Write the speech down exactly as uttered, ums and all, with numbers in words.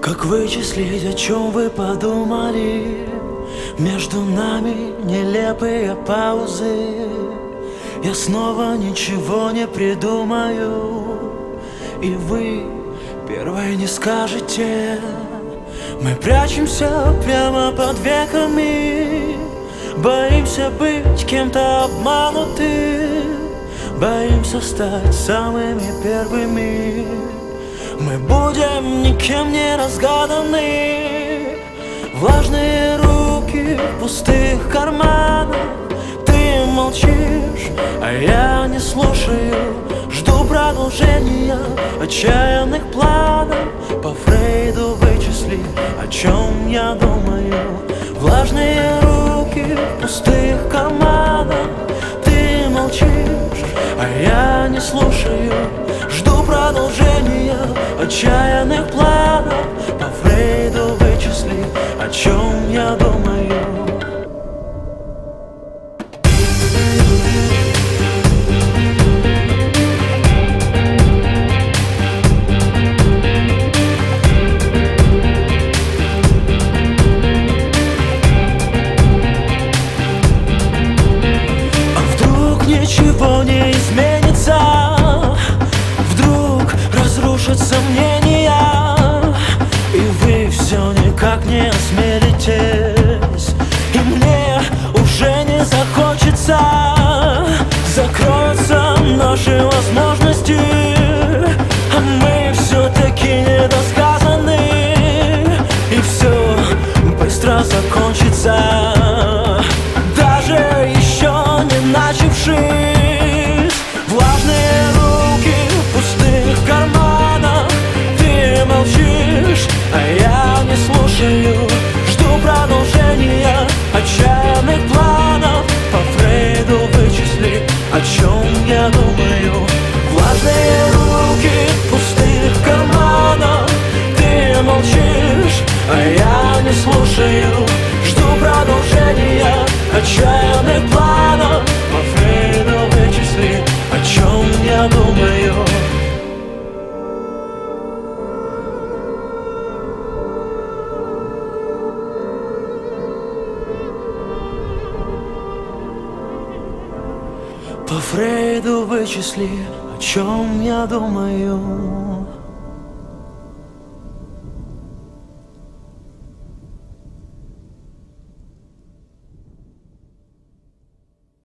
Как вычислить, о чем вы подумали? Между нами нелепые паузы. Я снова ничего не придумаю, и вы первой не скажете. Мы прячемся прямо под веками, боимся быть кем-то обманутым, боимся стать самыми первыми. Мы будем никем не разгаданы. Влажные руки в пустых карманах. Ты молчишь, а я не слушаю. Жду продолжения отчаянных планов. По Фрейду вычисли, о чем я думаю. Влажные руки в пустых карманах. Ты молчишь, а я не слушаю. Жду продолжения отчаянных планов. По Фрейду вычисли, о чем я думаю. А вдруг ничего не изменится? Вдруг разрушатся сомнения, и вы все никак не осмелитесь, и мне уже не захочется. Закроются наши возможности, а мы все-таки недосказаны, и все быстро закончится, даже еще не начавшись. Влажные руки в пустых карманах. Ты молчишь, а я не слушаю. Жду продолжения отчаянных планов. По Фрейду вычисли, о чем я думаю. Влажные руки в пустых карманах. Ты молчишь, а я не слушаю. Жду продолжения отчаянных планов. По Фрейду вычисли, о чем я думаю. По Фрейду вычисли, о чем я думаю.